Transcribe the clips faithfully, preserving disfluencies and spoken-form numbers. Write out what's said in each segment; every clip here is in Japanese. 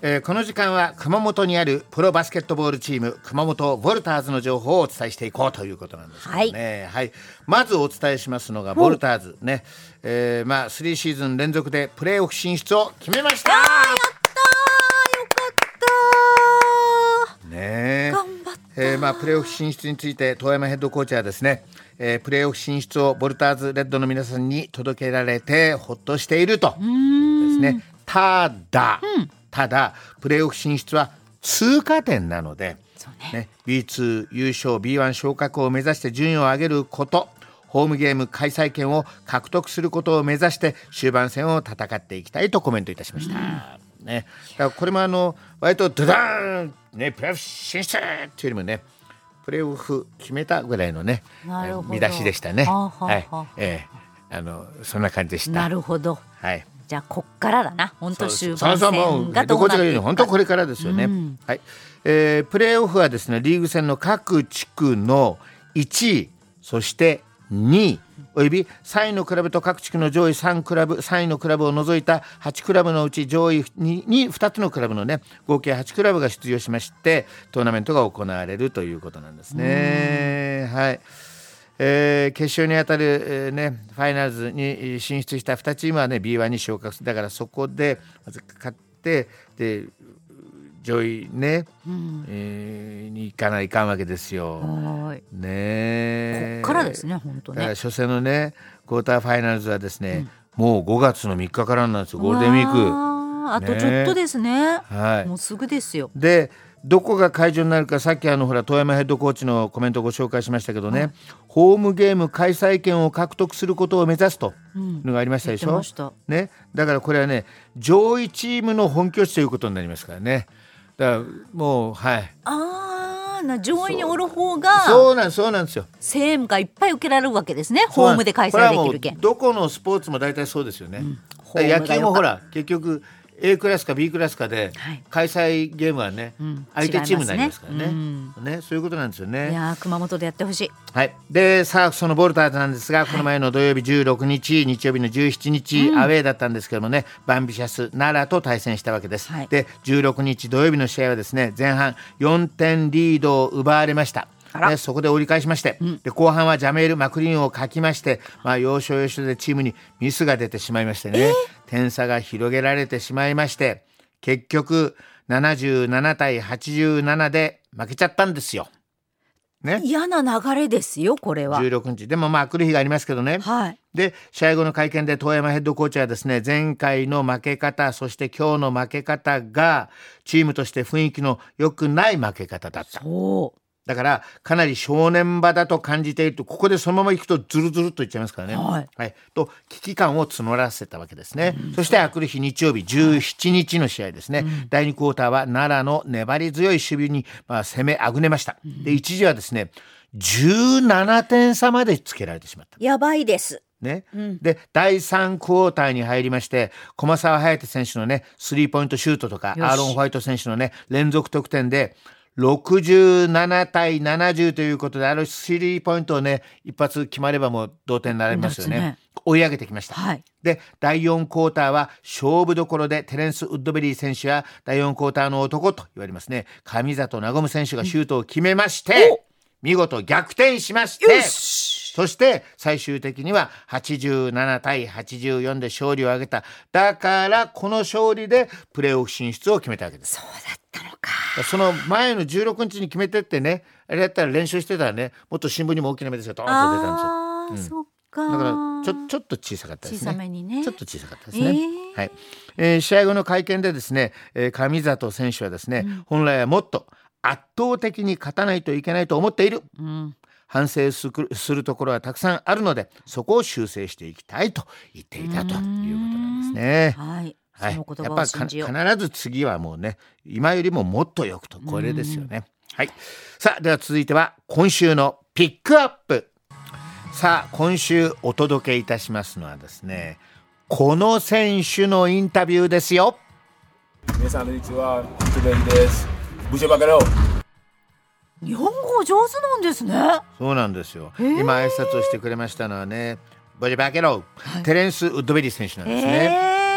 えー、この時間は熊本にあるプロバスケットボールチーム熊本ヴォルターズの情報をお伝えしていこうということなんですけどね、はいはい、まずお伝えしますのがヴォルターズね、えーまあ、スリーシーズン連続でプレーオフ進出を決めました。 あーやったーよかったー、 ね、 頑張った、 えーまあ、プレーオフ進出について遠山ヘッドコーチはですね、えー、プレーオフ進出をヴォルターズレッドの皆さんに届けられてほっとしているとですね。ただ、うん、ただプレーオフ進出は通過点なので、ねね、ビーツー 優勝 ビーワン 昇格を目指して順位を上げること、ホームゲーム開催権を獲得することを目指して終盤戦を戦っていきたいとコメントいたしました、うんね、だからこれもあの割とドダーン、ね、プレーオフ進出っていうよりもねプレーオフ決めたぐらいのね見出しでしたね。ははは、はい、えー、あのそんな感じでした。 なるほど、はい、じゃあこっからだな、本当終盤戦がどうなっていくか。そうそう、もうどこちが言うように本当これからですよね、うん、はい、えー、プレーオフはですねリーグ戦の各地区のいちい、そしてにいおよびさんいのクラブと各地区の上位さんクラブ、さんいのクラブを除いたはちクラブのうち上位 に, にふたつのクラブのね合計はちクラブが出場しましてトーナメントが行われるということなんですね。はい、えー、決勝にあたる、えーね、ファイナルズに進出したにチームはね ビーワン に昇格する。だからそこでまず勝ってで上位ね、うん、えー、に行かないかんわけですよ。 はいね、 こっからですね本当ね。 だから初戦のねクォーターファイナルズはですね、うん、もうごがつのみっかからなんですよ、ゴールデンウィーク。 あとちょっとですね、 はい、 もうすぐですよ。 でどこが会場になるか、さっきあのほら遠山ヘッドコーチのコメントをご紹介しましたけどね、はい、ホームゲーム開催権を獲得することを目指すというのがありましたでしょ、うん、言ってましたね。だからこれはね上位チームの本拠地ということになりますからね。だからもうはい、 あーな上位におる方がそうなんそうなんですよ。 声援がいっぱい受けられるわけですね。ホームで開催できる権。 どこのスポーツも大体そうですよね、うん、野球もほら結局A クラスか B クラスかで開催ゲームはね、はい、相手チームになりますからね、うんね、そういうことなんですよね。 いや熊本でやってほしい、 はい、でさあそのボルターズなんですが、はい、この前の土曜日じゅうろくにち日曜日のじゅうしちにち、うん、アウェーだったんですけどもねバンビシャス奈良と対戦したわけです、はい、でじゅうろくにち土曜日の試合はですね前半よんてんリードを奪われました。ね、そこで折り返しまして、うん、で後半はジャメール・マクリーンをかきまして、まあ、要所要所でチームにミスが出てしまいましてね、えー、点差が広げられてしまいまして結局ななじゅうななたいはちじゅうななで負けちゃったんですよ、ね、 嫌な流れですよこれは。 じゅうろくにちでもまあ来る日がありますけどね、はい、で試合後の会見で遠山ヘッドコーチはですね前回の負け方そして今日の負け方がチームとして雰囲気の良くない負け方だった。そうだからかなり正念場だと感じていると、ここでそのままいくとズルズルっといっちゃいますからね、はいはい、と危機感を募らせたわけですね、うん、そしてあくる日日曜日じゅうしちにちの試合ですね、うん、だいにクォーターは奈良の粘り強い守備に、まあ、攻めあぐねました、うん、で一時はですねじゅうななてんさまでつけられてしまった。 やばいですねうん、でだいさんクォーターに入りまして駒澤隼人選手のねスリーポイントシュートとかアーロン・ホワイト選手のね連続得点でろくじゅうななたいななじゅうということであのスリーポイントをね一発決まればもう同点になりますよね、ね追い上げてきました、はい、でだいよんクォーターは勝負どころでテレンス・ウッドベリー選手やだいよんクォーターの男と言われますね上里和夢選手がシュートを決めまして、うん、見事逆転しまして、そして最終的にははちじゅうななたいはちじゅうよんで勝利を挙げた。だからこの勝利でプレーオフ進出を決めたわけです。 そうだったのか。 その前のじゅうろくにちに決めてってね、あれやったら練習してたらねもっと新聞にも大きな目ですよドーンと出たんですよ。 あ、うん、そっか。 だからちょ、ちょっと小さかったですね。 小さめにね。 ちょっと小さかったですね、えーはいえー、試合後の会見でですね、えー、上里選手はですね、うん、本来はもっと圧倒的に勝たないといけないと思っている、うん反省するところはたくさんあるのでそこを修正していきたいと言っていたということなんですね。はい、はい、その言葉を信じよう。やっぱ必ず次はもうね今よりももっとよくとこれですよね。はい、さあでは続いては今週のピックアップ。さあ今週お届けいたしますのはですねこの選手のインタビューですよ。 皆さんこんにちは、トゥベンです。ブシェバカロー。 日本語上手なんですね。 そうなんですよ。今挨拶をしてくれましたのはねボジェバケロ、はい、テレンス・ウッドベリー選手なんですね、はい、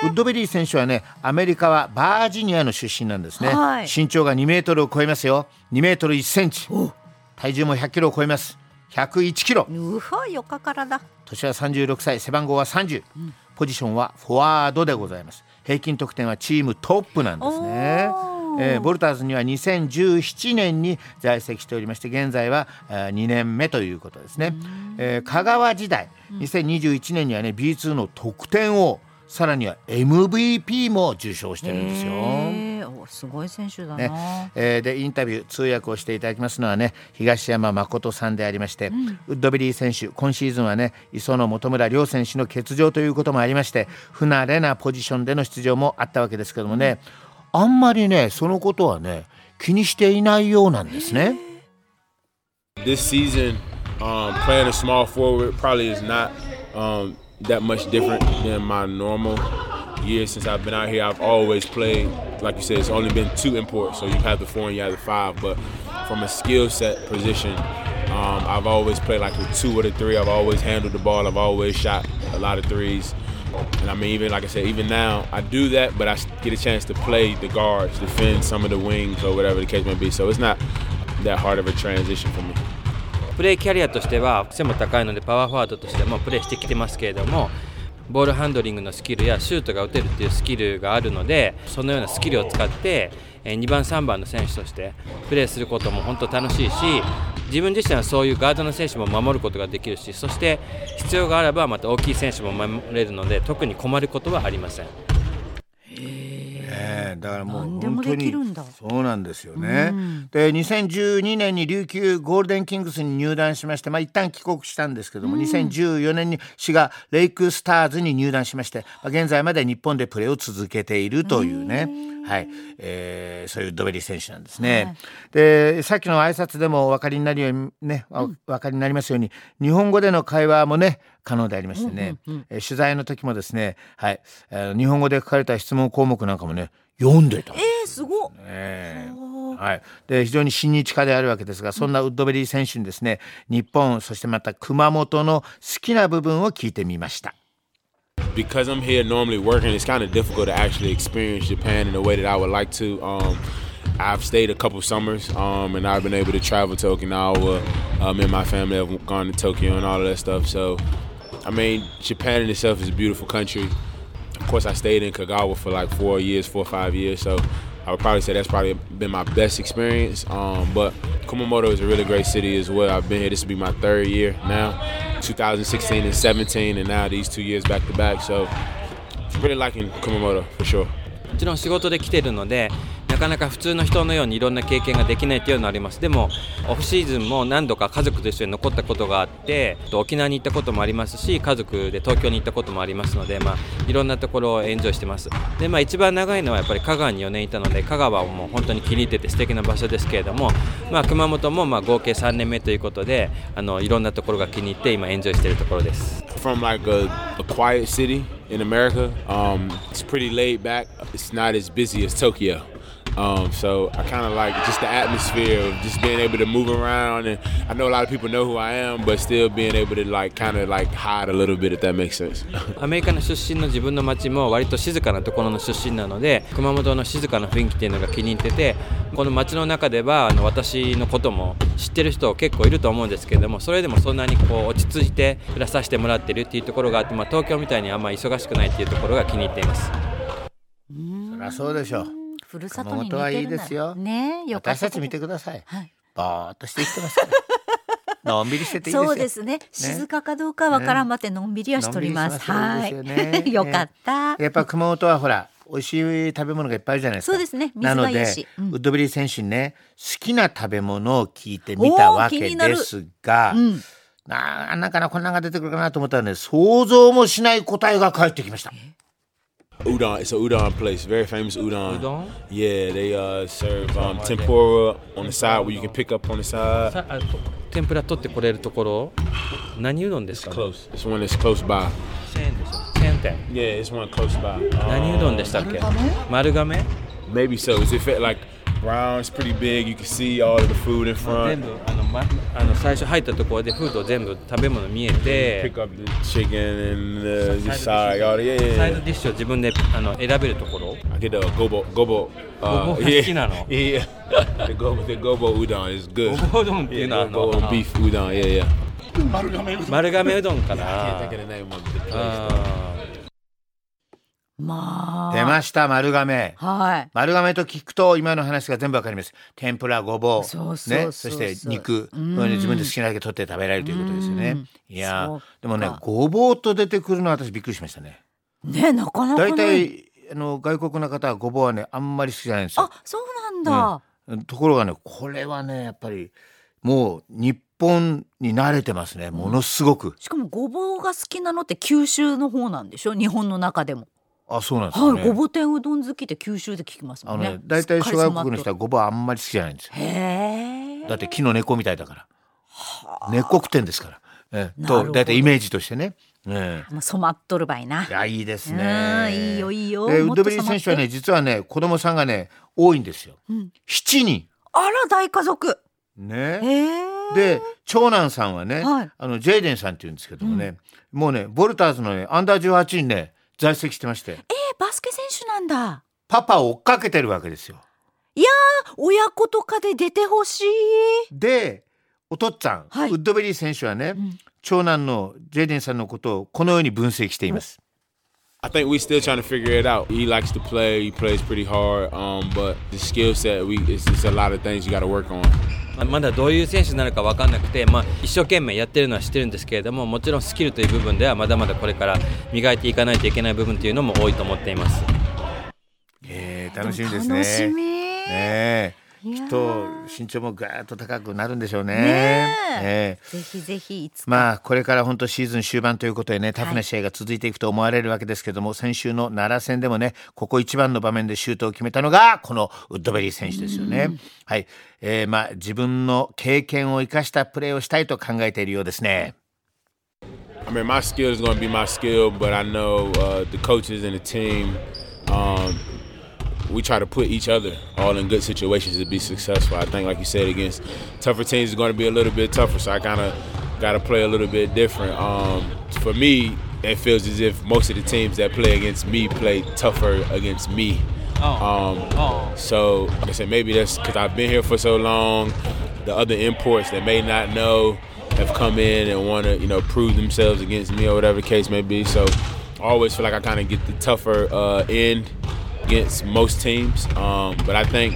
ウッドベリー選手はね、アメリカはバージニアの出身なんですね、 はい、 身長がにメートルを超えますよ。にメートルいっセンチ、体重もひゃっキロを超えます。ひゃくいちキロ。 うわ、よかからだ。 年はさんじゅうろくさい、背番号はさんじゅう、うん、ポジションはフォワードでございます。平均得点はチームトップなんですね。えー、ボルターズにはにせんじゅうななねんに在籍しておりまして、現在はにねんめということですね。えー、香川時代にせんにじゅういちねんにはね ビーツー の得点王、さらには エムブイピー も受賞してるんですよ。 お、すごい選手だな、 ね。えー、でインタビュー通訳をしていただきますのはね、東山誠さんでありまして、うん、ウッドベリー選手今シーズンはね、磯野本村両選手の欠場ということもありまして、不慣れなポジションでの出場もあったわけですけどもね、うん、あんまりねそのことはね気にしていないようなんですね。 This season, um, playing a small forward probably is not um, that much different than my normal years since I've been out here. I've always played, like you said, it's only been two imports, so you have the four and you have the five. But from a skill set position, um, I've always played like a two or the three. I've always handled the ball. I've always shot a lot of threes. And I mean, even like I said, even now I do that, but I get a chance to play the guards, defend some of the wings or whatever the case may be. So it's not that hard of a transition for me. プレーキャリアとしては背も高いのでパワーフォワードとしてもプレーしてきてますけれども、ボールハンドリングのスキルやシュートが打てるっていうスキルがあるので、そのようなスキルを使ってにばんさんばんの選手としてプレーすることも本当楽しいし、自分自身はそういうガードの選手も守ることができるし、そして必要があればまた大きい選手も守れるので、特に困ることはありません。 えー、だからもう本当にそうなんですよね、うん、でにせんじゅうにねんに琉球ゴールデンキングスに入団しまして、まあ、一旦帰国したんですけども、うん、にせんじゅうよねんに滋賀レイクスターズに入団しまして、まあ、現在まで日本でプレーを続けているというね、はい、えー、そういうウッドベリー選手なんですね、はい、でさっきの挨拶でもお分かりになるようにね、お分かりになりますように、日本語での会話もね可能でありましてね、うんうんうん、えー、取材の時もですね、はい、えー、日本語で書かれた質問項目なんかもね読んでた。 えー、すごっ、 えーはい、で非常に親日家であるわけですが、そんなウッドベリー選手にですね、日本そしてまた熊本の好きな部分を聞いてみました。 Because I'm here normally working, it's kind of difficult to actually experience Japan in the way that I would like to. Um, I've stayed a couple summers, um, and I've been able to travel to Okinawa. Um, and my family have gone to Tokyo and all of that stuff. So, I mean, Japan in itself is a beautiful country. Of course, I stayed in Kagawa for like four years, four or five years. So, I would probably say that's probably been my best experience. Um, but Kumamoto is a really great city as well. I've been here. This will be my third year now. twenty sixteen and seventeen, and now these two years back to back. So, really liking Kumamoto for sure. もちろん仕事で来てるので、なかなか普通の人のようにいろんな経験ができないというのがあります。でもオフシーズンも何度か家族と一緒に残ったことがあって、沖縄に行ったこともありますし、家族で東京に行ったこともありますので、まあ、いろんなところをエンジョイしてます。で、まあ、一番長いのはやっぱり香川によねんいたので、香川も本当に気に入ってて素敵な場所ですけれども、まあ、熊本もまあ合計さんねんめということで、あのいろんなところが気に入って今エンジョイしているところです。 From like a, a quiet city in America, um, it's pretty laid back. It's not as busy as Tokyo. Um, so I kind of like just the atmosphere of just being able to move around, and I know a lot of people know who I am, but still being able to like kind of like hide a little bit, if that makes sense. アメリカの出身の自分の町も割と静かなところの出身なので、熊本の静かな雰囲気っていうのが気に入ってて、この町の中ではあの私のことも知ってる人結構いると思うんですけれども、それでもそんなにこう落ち着いて暮らさせてもらってるっていうところがあって、まあ、東京みたいにあんまり忙しくないっていうところが気に入っています。 そりゃそうでしょう。 ふるさとに似てるんだ。 熊本はいいですよ、 ね、よかった。 私たち見てください、 はい、 ぼーっとして生きてますからのんびりしてていいですよ。 そうですね、静かかどうかわからんばってのんびりはしとります、ね、はい、ね、よかった、 ね、やっぱ熊本はほら美味しい食べ物がいっぱいあるじゃないですか。 そうですね、水がいいし、 なので、うん、ウッドベリー選手にね好きな食べ物を聞いてみたわけですが、うん、な, なんかなこんなのが出てくるかなと思ったらね、想像もしない答えが返ってきました。 Udon, it's a udon place, very famous udon. Udon? Yeah, they uh, serve um, tempura on the side where you can pick up on the side. さあ、天ぷら取ってこれるところ、何うどんですか？ It's close. It's one that's close by. チェーンでしょ。チェーン店。 Yeah, it's one close by. 何うどんでしたっけ？丸亀？ Maybe so. It's it like brown. It's pretty big. You can see all of the food in front. 全部あのま、あの最初入ったところでフード全部食べ物見えて Pick up the chicken and the side, all the yeah, yeah. サイドディッシュを自分であの選べるところ I get the gobo, gobo. ご Uh, ぼうが好きなの yeah, yeah. The gobo, the gobo udon is good. ごぼううどんっていうのは Yeah, あの gobo beef udon, yeah, yeah. 丸亀うどんか I can't な think of the name of the place. あまあ出ました丸亀。 はい丸亀と聞くと今の話が全部わかります。天ぷら、ごぼう、 そうそうそうそうね、そして肉、 うんこれで自分で好きなだけ取って食べられるということですよね。 うんいやそうかでもねごぼうと出てくるのは私びっくりしましたね。 ねなかなか大ない体あの外国の方はごぼうはねあんまり好きじゃないんですよ。 あそうなんだ、 うんところがねこれはねやっぱりもう日本に慣れてますねものすごく。 しかもごぼうが好きなのって九州の方なんでしょ日本の中でも。 あそうなんですよね。 はい、ごぼ天うどん好きって九州で聞きますもんね。 あのね大体諸外国の人はごぼうあんまり好きじゃないんですよ。 へえ。 だって木の猫みたいだから猫食ってんですから、えなるほどと大体イメージとしてね、えもう染まっとるばいな。 いやいいですうんね。 いいよいいよ。 でウッドベリーもっと染まって選手はね実はね子供さんがね多いんですよ、 うんしちにんあら大家族。 ね。 へえ。 で長男さんはね、 はいあのジェイデンさんっていうんですけどもね、もうねボルターズのねアンダーじゅうはちにね在籍してましてえー、バスケ選手なんだ。 パパを追っかけてるわけですよ。 親子とかで出てほしい。 でお父っつぁん、 はいウッドベリー選手はね、 ん長男のジェイデンさんのことをこのように分析しています。 I think we still trying to figure it out. He likes to play. He plays pretty hard, um, but the skill set, we it's just a lot of things you got to work on. まあまだどういう選手になるか分かんなくて、まあ、一生懸命やってるのは知ってるんですけれども、もちろんスキルという部分ではまだまだこれから磨いていかないといけない部分というのも多いと思っています。 えー、楽しみですね。 楽しみ。 ねえいやーきっと身長もガーッと高くなるんでしょうね。 ねええぜひぜひいつか。 まあこれから本当シーズン終盤ということでねタフな試合が続いていくと思われるわけですけども、先週の奈良戦でもねここ一番の場面でシュートを決めたのがこのウッドベリー選手ですよね。はい、えー、まあ自分の経験を生かしたプレーをしたいと考えているようですね。 I mean, my skill is going to be my skill, but I know uh, the coaches and the team, um, we try to put each other all in good situations to be successful. I think, like you said, against tougher teams is going to be a little bit tougher, so I kind of got to play a little bit different. Um, for me, it feels as if most of the teams that play against me play tougher against me. Um, so, like I said, maybe that's because I've been here for so long. The other imports that may not know have come in and want to, you know, prove themselves against me or whatever the case may be. So, I always feel like I kind of get the tougher uh, end against most teams. Um, but I think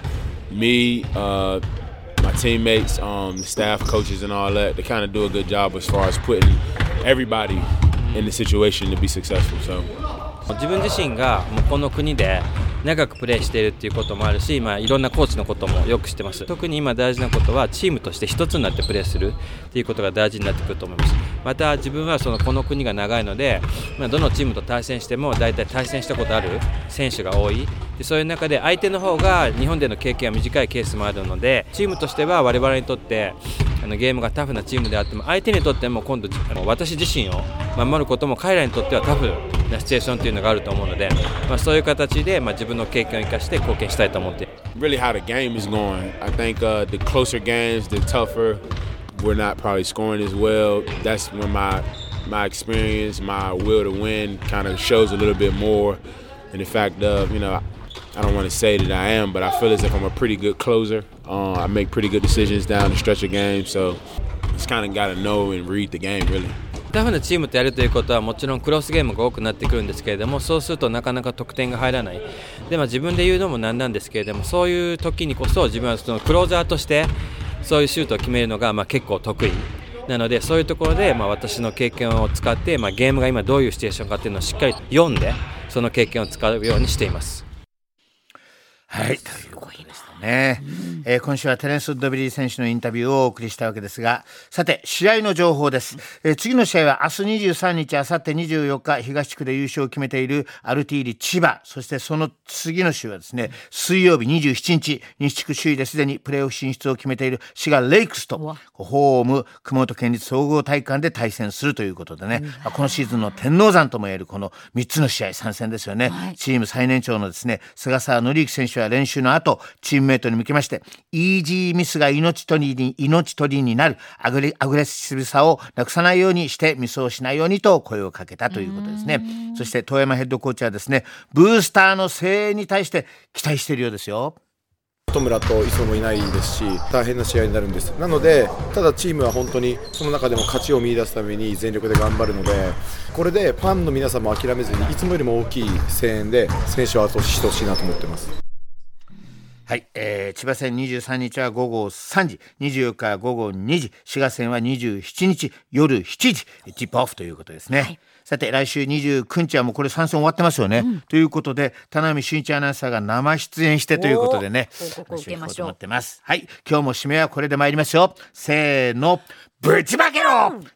me, uh, my teammates, um, the staff, coaches, and all that, they kind of do a good job as far as putting everybody in the situation to be successful. So. 自分自身がもうこの国で長くプレーしているっていうこともあるし、まあ、いろんなコーチのこともよく知ってます。特に今大事なことはチームとして一つになってプレーするっていうことが大事になってくると思います。また自分はそのこの国が長いので、まあ、どのチームと対戦しても大体対戦したことある選手が多い。でそういう中で相手の方が日本での経験が短いケースもあるので、チームとしては我々にとってあのゲームがタフなチームであっても相手にとっても今度あの私自身を守ることも彼らにとってはタフなシチュエーションというのがあると思うので、まあ、そういう形で、まあ、自分の経験を生かして貢献したいと思って。 Really how the game is going. I think uh, the closer games, the tougher. We're not probably scoring as well. That's when my my experience, my will to win kind of shows a little bit more. And the fact of, you know, I don't want to say that I am, but I feel as if I'm a pretty good closer. Uh, I make pretty good decisions down the stretch of games. So just kind of got to know and read the game, really. タフなチームとやるということはもちろんクロスゲームが多くなってくるんですけれども、そうするとなかなか得点が入らない。で、まあ、自分で言うのもなんなんですけれども、そういう時にこそ自分はそのクローザーとしてそういうシュートを決めるのがまあ結構得意なので、そういうところでまあ私の経験を使って、まあ、ゲームが今どういうシチュエーションかっていうのをしっかり読んでその経験を使うようにしています。 はい、ということでしたね、うんえー、今週はテレンス・ウッドベリー選手のインタビューをお送りしたわけですが、さて試合の情報です、えー、次の試合は明日にじゅうさんにち、明後日にじゅうよっか東地区で優勝を決めているアルティーリ千葉、そしてその次の週はですね水曜日にじゅうしちにち西地区首位ですでにプレーオフ進出を決めている滋賀レイクスとホーム熊本県立総合体育館で対戦するということでね、うん、今シーズンの天王山ともいえるこのみっつの試合参戦ですよね、はい、チーム最年長のですね菅沢紀之選手はは練習の後チームメイトに向けまして、イージーミスが命取りに命取りになるアグレ、アグレッシブさをなくさないようにしてミスをしないようにと声をかけたということですね。そして遠山ヘッドコーチはですね、ブースターの声援に対して期待しているようですよ。 戸村と磯もいないですし、大変な試合になるんです。なのでただチームは本当にその中でも勝ちを見出すために全力で頑張るので、これでファンの皆さんも諦めずにいつもよりも大きい声援で選手を後押ししてほしいなと思ってます。 はい、えー、千葉戦にじゅうさんにちはごごさんじ、にじゅうよっかはごごにじ、滋賀戦はにじゅうしちにち夜しちじティップオフということですね、はい。さて来週にじゅうくにちはもうこれ参戦終わってますよね、うん、ということで田波俊一アナウンサーが生出演してということでね、 報告を受けましょう。 思ってます。はい、今日も締めはこれで参りますよ。せーの、ぶちまけろ